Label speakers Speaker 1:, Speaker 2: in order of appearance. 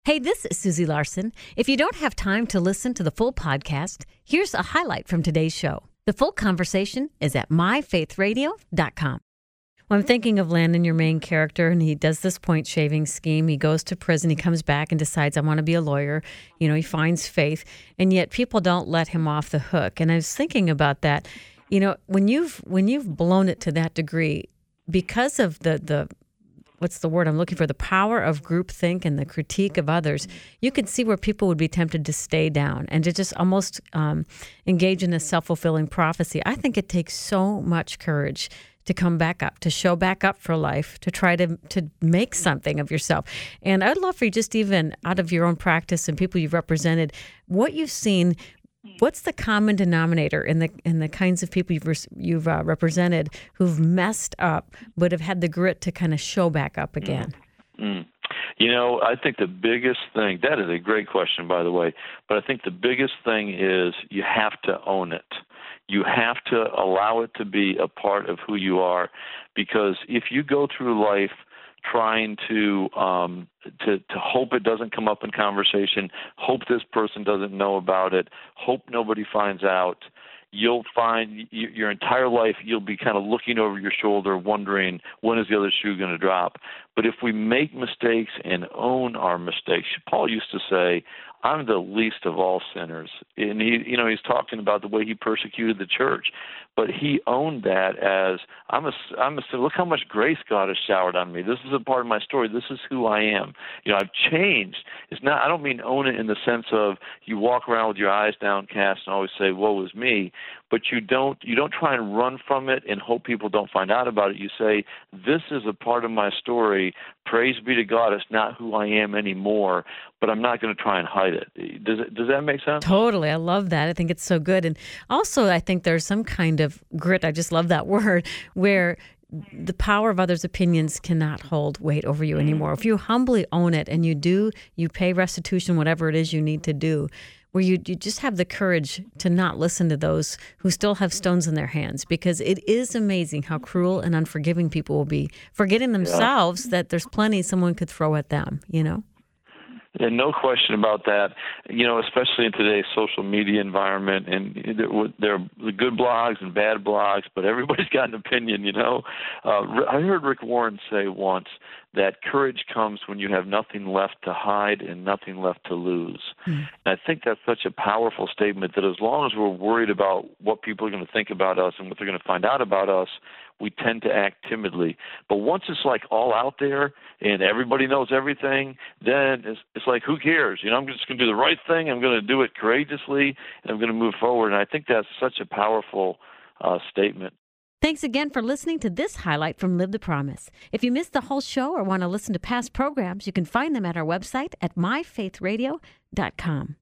Speaker 1: Hey, this is Susie Larson. If you don't have time to listen to the full podcast, here's a highlight from today's show. The full conversation is at myfaithradio.com. Well, I'm thinking of Landon, your main character, and he does this point shaving scheme. He goes to prison. He comes back and decides, I want to be a lawyer. You know, he finds faith, and yet people don't let him off the hook. And I was thinking about that. You know, when you've blown it to that degree, because of the what's the word I'm looking for? The power of groupthink and the critique of others, you can see where people would be tempted to stay down and to just almost engage in a self-fulfilling prophecy. I think it takes so much courage to come back up, to show back up for life, to try to make something of yourself. And I'd love for you, just even out of your own practice and people you've represented, what you've seen. What's the common denominator in the kinds of people you've represented who've messed up but have had the grit to kind of show back up again?
Speaker 2: Mm-hmm. You know, I think the biggest thing, that is a great question, by the way, but I think the biggest thing is you have to own it. You have to allow it to be a part of who you are, because if you go through life trying to hope it doesn't come up in conversation, hope this person doesn't know about it, hope nobody finds out, you'll find your entire life you'll be kind of looking over your shoulder wondering, when is the other shoe going to drop? But if we make mistakes and own our mistakes, Paul used to say, I'm the least of all sinners. And he's talking about the way he persecuted the church, but he owned that as I'm a sinner. Look how much grace God has showered on me. This is a part of my story. This is who I am. You know, I've changed. It's not. I don't mean own it in the sense of you walk around with your eyes downcast and always say, "Woe is me," but you don't try and run from it and hope people don't find out about it. You say, "This is a part of my story. Praise be to God. It's not who I am anymore, but I'm not going to try and hide it." Does that make sense?
Speaker 1: Totally. I love that. I think it's so good. And also, I think there's some kind of grit, I just love that word, where the power of others' opinions cannot hold weight over you anymore. If you humbly own it and you pay restitution, whatever it is you need to do, where you just have the courage to not listen to those who still have stones in their hands, because it is amazing how cruel and unforgiving people will be, forgetting themselves that there's plenty someone could throw at them, you know?
Speaker 2: And no question about that, you know, especially in today's social media environment. And there are good blogs and bad blogs, but everybody's got an opinion, you know. I heard Rick Warren say once that courage comes when you have nothing left to hide and nothing left to lose. And I think that's such a powerful statement, that as long as we're worried about what people are going to think about us and what they're going to find out about us, we tend to act timidly. But once it's like all out there and everybody knows everything, then it's like, who cares? You know, I'm just going to do the right thing. I'm going to do it courageously, and I'm going to move forward. And I think that's such a powerful statement.
Speaker 1: Thanks again for listening to this highlight from Live the Promise. If you missed the whole show or want to listen to past programs, you can find them at our website at myfaithradio.com.